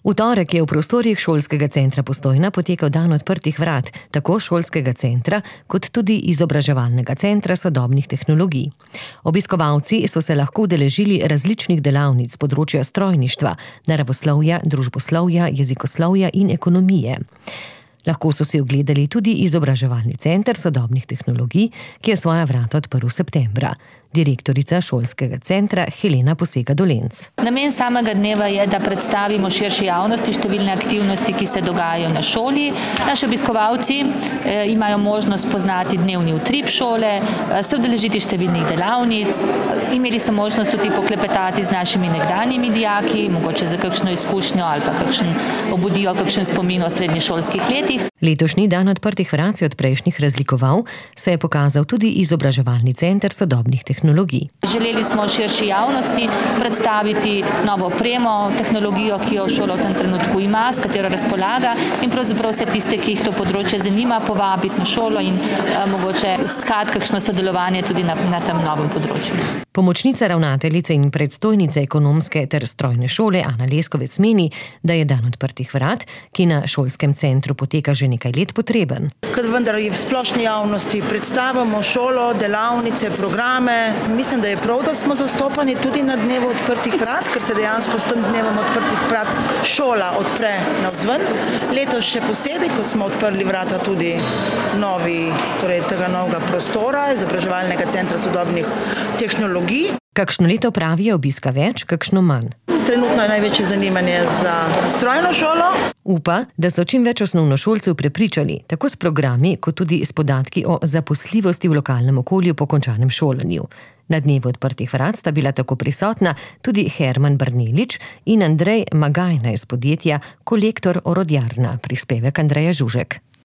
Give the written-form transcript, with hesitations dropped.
V torek je v prostorih šolskega centra Postojna potekal dan odprtih vrat, tako šolskega centra, kot tudi izobraževalnega centra sodobnih tehnologij. Obiskovalci so se lahko udeležili različnih delavnic s področja strojništva, naravoslovja, družboslovja, jezikoslovja in ekonomije. Lahko so si ogledali tudi izobraževalni center sodobnih tehnologij, ki je svoja vrata odprl septembra. Direktorica šolskega centra Helena Posega-Dolenc. Namen samega dneva je, da predstavimo širši javnosti številne aktivnosti, ki se dogajajo na šoli. Naši obiskovalci imajo možnost poznati dnevni utrip šole, se udeležiti številnih delavnic, imeli so možnost tudi poklepetati z našimi nekdanjimi dijaki, mogoče za kakšno izkušnjo ali pa obudijo kakšen spomin o srednješolskih letih. Letošnji dan odprtih vrat se od prejšnjih razlikoval, se je pokazal tudi izobraževalni center sodobnih tehnologij. Želeli smo širši javnosti predstaviti novo opremo, tehnologijo, ki jo šola v tem trenutku ima, s katero razpolaga, in pravzaprav vse tiste, ki jih to področje zanima, povabiti na šolo in mogoče stkati kakšno sodelovanje tudi na tem novem področju. Pomočnica ravnateljice in predstojnice ekonomske ter strojne šole Ana Leskovec meni, da je dan odprtih vrat, ki na šolskem centru poteka že nekaj let, potreben. Kad vendar v splošni javnosti predstavimo šolo, delavnice, programe, mislim, da je prav, da smo zastopani tudi na dnevu odprtih vrat, ker se dejansko s tem dnevom odprtih vrat šola odpre navzven. Letos še posebej, ko smo odprli vrata tudi tega novega prostora, izobraževalnega centra sodobnih tehnologij. Kakšno leto pravijo obiska več, kakšno manj. Trenutno je največje zanimanje za strojno šolo. Upa, da so čim več osnovnošolcev prepričali, tako s programi, kot tudi s podatki o zaposljivosti v lokalnem okolju po končanem šolanju. Na dnevu odprtih vrat sta bila tako prisotna tudi Herman Brnelič in Andrej Magajna iz podjetja Kolektor Orodjarna, prispevek Andreja Žužek.